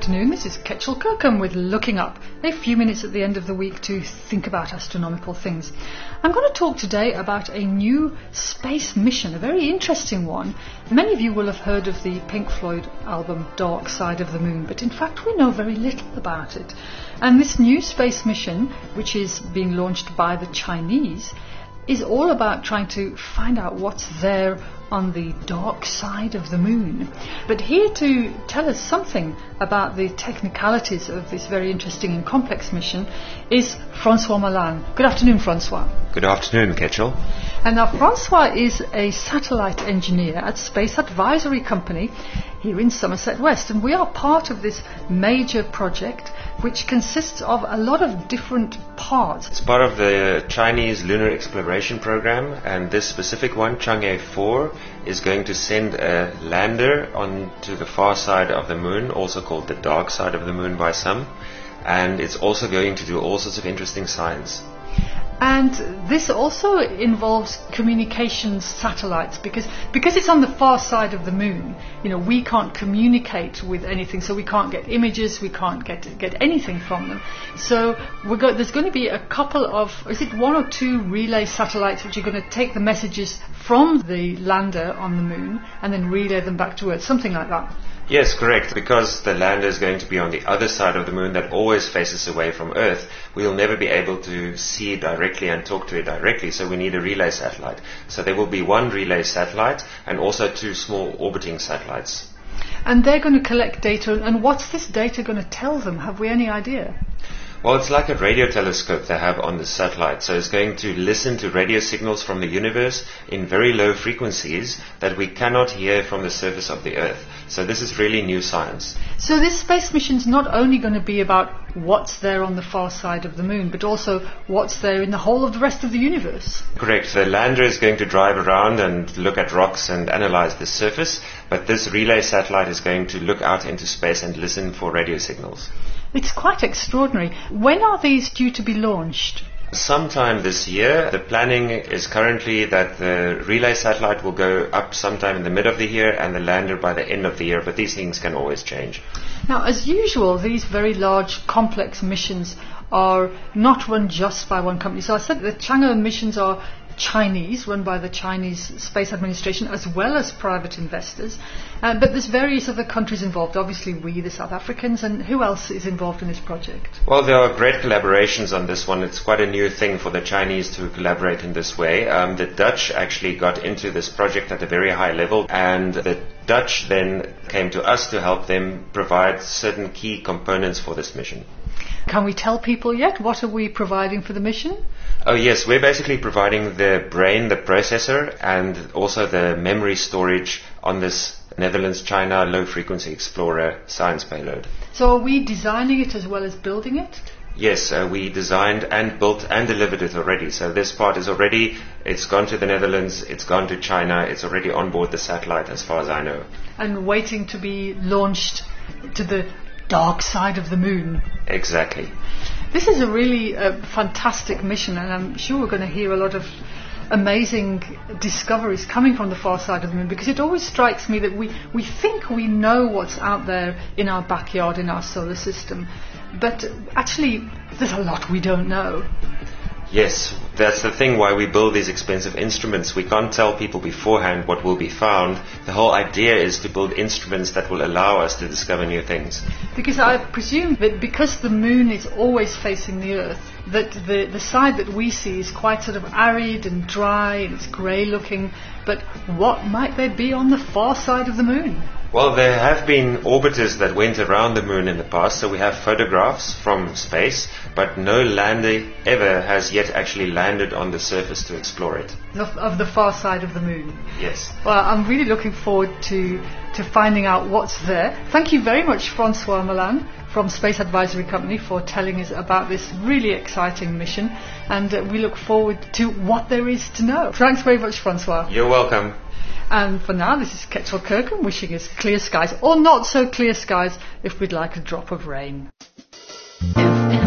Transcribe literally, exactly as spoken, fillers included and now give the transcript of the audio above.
afternoon, this is Ketchel Kirkham with Looking Up, a few minutes at the end of the week to think about astronomical things. I'm going to talk today about a new space mission, a very interesting one. Many of you will have heard of the Pink Floyd album Dark Side of the Moon, but in fact we know very little about it. And this new space mission, which is being launched by the Chinese, is all about trying to find out what's there on the dark side of the moon. But here to tell us something about the technicalities of this very interesting and complex mission is Francois Malan. Good afternoon, Francois. Good afternoon, Ketchel. And now Francois is a satellite engineer at Space Advisory Company here in Somerset West, and we are part of this major project which consists of a lot of different parts. It's part of the Chinese Lunar Exploration Program, and this specific one, Chang'e four, is going to send a lander onto the far side of the moon, also called the dark side of the moon by some, and it's also going to do all sorts of interesting science. And this also involves communications satellites, because because it's on the far side of the moon, you know, we can't communicate with anything, so we can't get images, we can't get get anything from them. So we're go- there's going to be a couple of, is it one or two relay satellites which are going to take the messages from the lander on the moon and then relay them back to Earth, something like that. Yes, correct. Because the lander is going to be on the other side of the moon that always faces away from Earth, we'll never be able to see it directly and talk to it directly, so we need a relay satellite. So there will be one relay satellite and also two small orbiting satellites. And they're going to collect data, and what's this data going to tell them? Have we any idea? Well, it's like a radio telescope they have on the satellite, so it's going to listen to radio signals from the universe in very low frequencies that we cannot hear from the surface of the Earth. So this is really new science. So this space mission's not only going to be about what's there on the far side of the moon, but also what's there in the whole of the rest of the universe. Correct. The lander is going to drive around and look at rocks and analyze the surface, but this relay satellite is going to look out into space and listen for radio signals. It's quite extraordinary. When are these due to be launched? Sometime this year. The planning is currently that the relay satellite will go up sometime in the mid of the year and the lander by the end of the year, but these things can always change. Now, as usual, these very large, complex missions are not run just by one company. So I said the Chang'e missions are Chinese, run by the Chinese Space Administration, as well as private investors. Uh, but there's various other countries involved. Obviously, we, the South Africans, and who else is involved in this project? Well, there are great collaborations on this one. It's quite a new thing for the Chinese to collaborate in this way. Um, the Dutch actually got into this project at a very high level, and the Dutch then came to us to help them provide certain key components for this mission. Can we tell people yet? What are we providing for the mission? Oh yes, we're basically providing the brain, the processor, and also the memory storage on this Netherlands-China low-frequency explorer science payload. So are we designing it as well as building it? Yes, uh, we designed and built and delivered it already. So this part is already, it's gone to the Netherlands, it's gone to China, it's already on board the satellite as far as I know. And waiting to be launched to the dark side of the moon. Exactly. This is a really uh, fantastic mission, and I'm sure we're going to hear a lot of amazing discoveries coming from the far side of the moon, because it always strikes me that we, we think we know what's out there in our backyard, in our solar system, but actually there's a lot we don't know. Yes, that's the thing why we build these expensive instruments. We can't tell people beforehand what will be found. The whole idea is to build instruments that will allow us to discover new things. Because I presume that because the moon is always facing the Earth, that the, the side that we see is quite sort of arid and dry and it's grey looking, but what might there be on the far side of the moon? Well, there have been orbiters that went around the moon in the past, so we have photographs from space, but no lander ever has yet actually landed on the surface to explore it. Of, of the far side of the moon? Yes. Well, I'm really looking forward to, to finding out what's there. Thank you very much, Francois Malan from Space Advisory Company, for telling us about this really exciting mission, and uh, we look forward to what there is to know. Thanks very much, Francois. You're welcome. And for now, this is Ketchel Kirkham wishing us clear skies, or not so clear skies if we'd like a drop of rain. F-